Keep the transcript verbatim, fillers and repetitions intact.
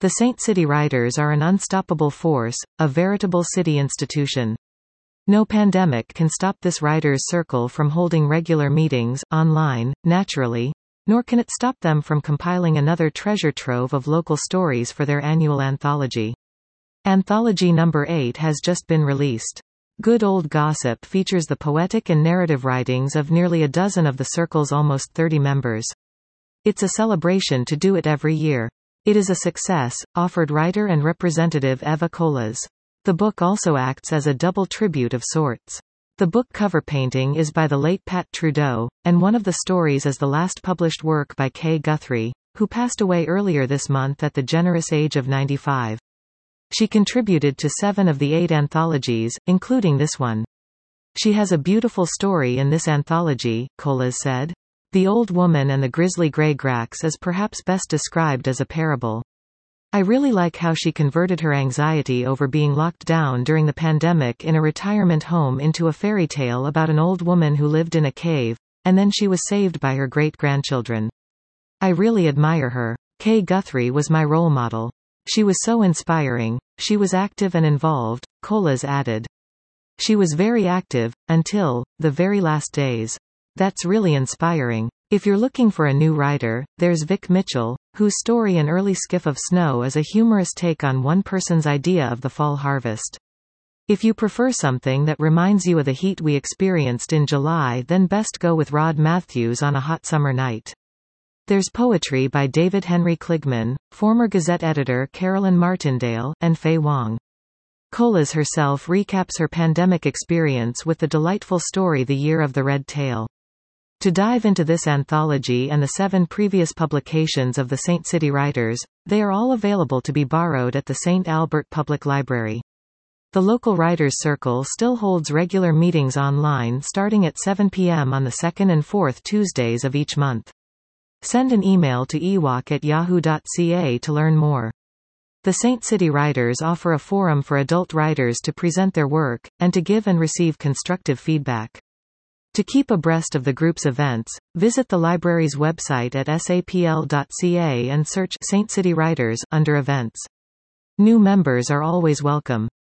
The Saint City Writers are an unstoppable force, a veritable city institution. No pandemic can stop this writers' circle from holding regular meetings, online, naturally, nor can it stop them from compiling another treasure trove of local stories for their annual anthology. Anthology number eight has just been released. Good Old Gossip features the poetic and narrative writings of nearly a dozen of the circle's almost thirty members. It's a celebration to do it every year. It is a success, offered writer and representative Eva Kolas. The book also acts as a double tribute of sorts. The book cover painting is by the late Pat Trudeau, and one of the stories is the last published work by Kay Guthrie, who passed away earlier this month at the generous age of ninety-five. She contributed to seven of the eight anthologies, including this one. She has a beautiful story in this anthology, Kolas said. The Old Woman and the Grizzly Grey Grax is perhaps best described as a parable. I really like how she converted her anxiety over being locked down during the pandemic in a retirement home into a fairy tale about an old woman who lived in a cave, and then she was saved by her great-grandchildren. I really admire her. Kay Guthrie was my role model. She was so inspiring. She was active and involved, Kolas added. She was very active, until the very last days. That's really inspiring. If you're looking for a new writer, there's Vic Mitchell, whose story An Early Skiff of Snow is a humorous take on one person's idea of the fall harvest. If you prefer something that reminds you of the heat we experienced in July, then best go with Rod Matthews on a Hot Summer Night. There's poetry by David Henry Kligman, former Gazette editor Carolyn Martindale, and Faye Wong. Kolas herself recaps her pandemic experience with the delightful story The Year of the Red Tail. To dive into this anthology and the seven previous publications of the Saint City Writers, they are all available to be borrowed at the Saint Albert Public Library. The local Writers' Circle still holds regular meetings online starting at seven p m on the second and fourth Tuesdays of each month. Send an email to ewok at yahoo dot c a to learn more. The Saint City Writers offer a forum for adult writers to present their work, and to give and receive constructive feedback. To keep abreast of the group's events, visit the library's website at sapl dot c a and search Saint City Writers under events. New members are always welcome.